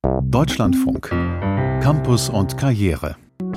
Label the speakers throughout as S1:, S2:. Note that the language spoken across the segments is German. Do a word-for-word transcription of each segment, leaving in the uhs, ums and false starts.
S1: Deutschlandfunk. Campus und Karriere.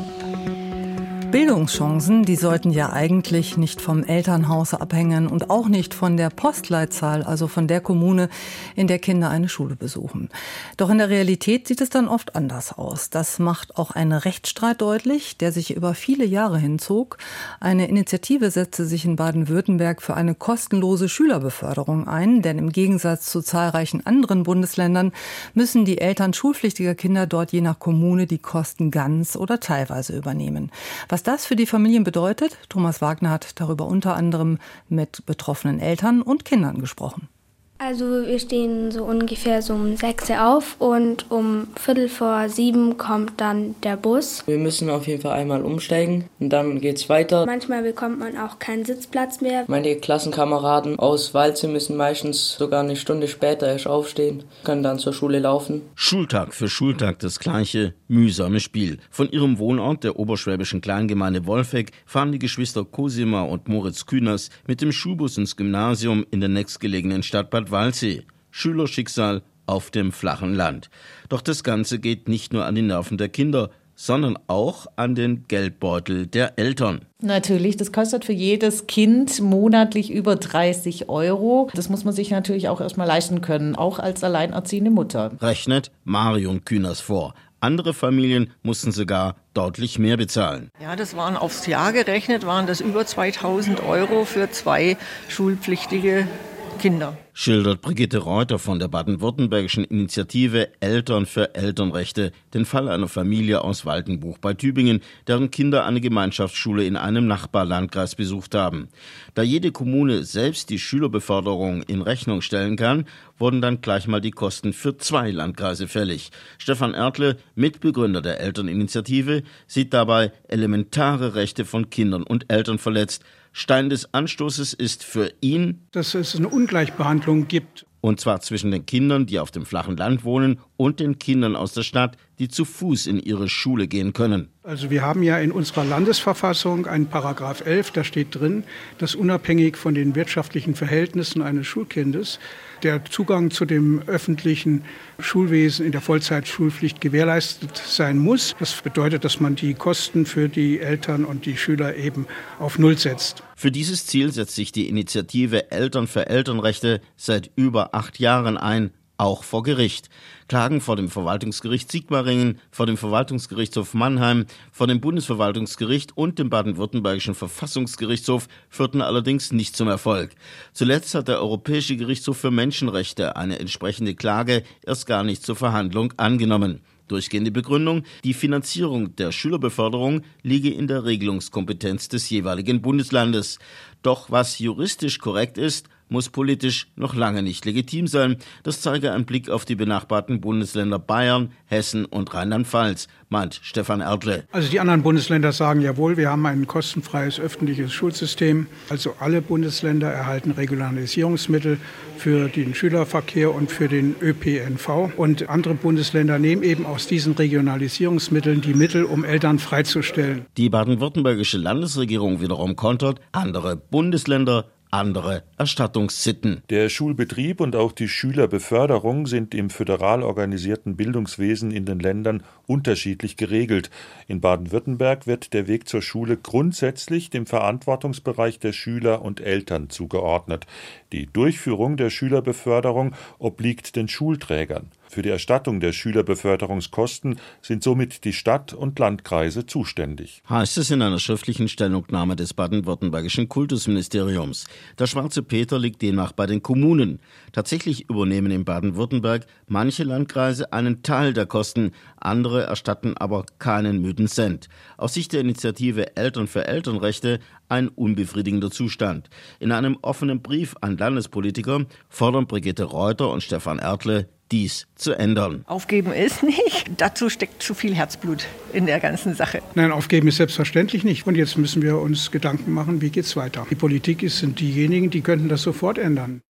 S2: Bildungschancen, die sollten ja eigentlich nicht vom Elternhaus abhängen und auch nicht von der Postleitzahl, also von der Kommune, in der Kinder eine Schule besuchen. Doch in der Realität sieht es dann oft anders aus. Das macht auch ein Rechtsstreit deutlich, der sich über viele Jahre hinzog. Eine Initiative setzte sich in Baden-Württemberg für eine kostenlose Schülerbeförderung ein, denn im Gegensatz zu zahlreichen anderen Bundesländern müssen die Eltern schulpflichtiger Kinder dort je nach Kommune die Kosten ganz oder teilweise übernehmen. Was das für die Familien bedeutet, Thomas Wagner hat darüber unter anderem mit betroffenen Eltern und Kindern gesprochen.
S3: Also wir stehen so ungefähr so um sechs Uhr auf und um Viertel vor sieben kommt dann der Bus.
S4: Wir müssen auf jeden Fall einmal umsteigen und dann geht's weiter.
S3: Manchmal bekommt man auch keinen Sitzplatz mehr.
S4: Meine Klassenkameraden aus Walze müssen meistens sogar eine Stunde später erst aufstehen, können dann zur Schule laufen.
S5: Schultag für Schultag das gleiche mühsame Spiel. Von ihrem Wohnort der oberschwäbischen Kleingemeinde Wolfegg fahren die Geschwister Cosima und Moritz Künast mit dem Schulbus ins Gymnasium in der nächstgelegenen Stadt Bad Waldsee. Schülerschicksal auf dem flachen Land. Doch das Ganze geht nicht nur an die Nerven der Kinder, sondern auch an den Geldbeutel der Eltern.
S6: Natürlich, das kostet für jedes Kind monatlich über dreißig Euro. Das muss man sich natürlich auch erstmal leisten können, auch als alleinerziehende Mutter.
S5: Rechnet Marion Künast vor. Andere Familien mussten sogar deutlich mehr bezahlen.
S7: Ja, das waren aufs Jahr gerechnet, waren das über zweitausend Euro für zwei schulpflichtige Kinder.
S5: Schildert Brigitte Reuter von der baden-württembergischen Initiative Eltern für Elternrechte den Fall einer Familie aus Waldenbuch bei Tübingen, deren Kinder eine Gemeinschaftsschule in einem Nachbarlandkreis besucht haben. Da jede Kommune selbst die Schülerbeförderung in Rechnung stellen kann, wurden dann gleich mal die Kosten für zwei Landkreise fällig. Stefan Ertle, Mitbegründer der Elterninitiative, sieht dabei elementare Rechte von Kindern und Eltern verletzt. Stein des Anstoßes ist für ihn,
S8: dass es eine Ungleichbehandlung gibt.
S5: Und zwar zwischen den Kindern, die auf dem flachen Land wohnen, und den Kindern aus der Stadt, die zu Fuß in ihre Schule gehen können.
S8: Also wir haben ja in unserer Landesverfassung einen Paragraph elf, da steht drin, dass unabhängig von den wirtschaftlichen Verhältnissen eines Schulkindes der Zugang zu dem öffentlichen Schulwesen in der Vollzeitschulpflicht gewährleistet sein muss. Das bedeutet, dass man die Kosten für die Eltern und die Schüler eben auf Null setzt.
S5: Für dieses Ziel setzt sich die Initiative Eltern für Elternrechte seit über acht Jahren ein, auch vor Gericht. Klagen vor dem Verwaltungsgericht Sigmaringen, vor dem Verwaltungsgerichtshof Mannheim, vor dem Bundesverwaltungsgericht und dem baden-württembergischen Verfassungsgerichtshof führten allerdings nicht zum Erfolg. Zuletzt hat der Europäische Gerichtshof für Menschenrechte eine entsprechende Klage erst gar nicht zur Verhandlung angenommen. Durchgehende Begründung, die Finanzierung der Schülerbeförderung liege in der Regelungskompetenz des jeweiligen Bundeslandes. Doch was juristisch korrekt ist, muss politisch noch lange nicht legitim sein. Das zeige ein Blick auf die benachbarten Bundesländer Bayern, Hessen und Rheinland-Pfalz, meint Stefan Ertle.
S8: Also die anderen Bundesländer sagen jawohl, wir haben ein kostenfreies öffentliches Schulsystem. Also alle Bundesländer erhalten Regularisierungsmittel für den Schülerverkehr und für den Ö P N V. Und andere Bundesländer nehmen eben aus diesen Regionalisierungsmitteln die Mittel, um Eltern freizustellen.
S5: Die baden-württembergische Landesregierung wiederum kontert, andere Bundesländer andere Erstattungssitten.
S9: Der Schulbetrieb und auch die Schülerbeförderung sind im föderal organisierten Bildungswesen in den Ländern unterschiedlich geregelt. In Baden-Württemberg wird der Weg zur Schule grundsätzlich dem Verantwortungsbereich der Schüler und Eltern zugeordnet. Die Durchführung der Schülerbeförderung obliegt den Schulträgern. Für die Erstattung der Schülerbeförderungskosten sind somit die Stadt und Landkreise zuständig.
S5: Heißt es in einer schriftlichen Stellungnahme des baden-württembergischen Kultusministeriums. Der schwarze Peter liegt demnach bei den Kommunen. Tatsächlich übernehmen in Baden-Württemberg manche Landkreise einen Teil der Kosten, andere erstatten aber keinen müden Cent. Aus Sicht der Initiative Eltern für Elternrechte ein unbefriedigender Zustand. In einem offenen Brief an Landespolitiker fordern Brigitte Reuter und Stefan Ertle, dies zu ändern.
S7: Aufgeben ist nicht. Dazu steckt zu viel Herzblut in der ganzen Sache.
S8: Nein, aufgeben ist selbstverständlich nicht. Und jetzt müssen wir uns Gedanken machen, wie geht's weiter. Die Politik ist, sind diejenigen, die könnten das sofort ändern.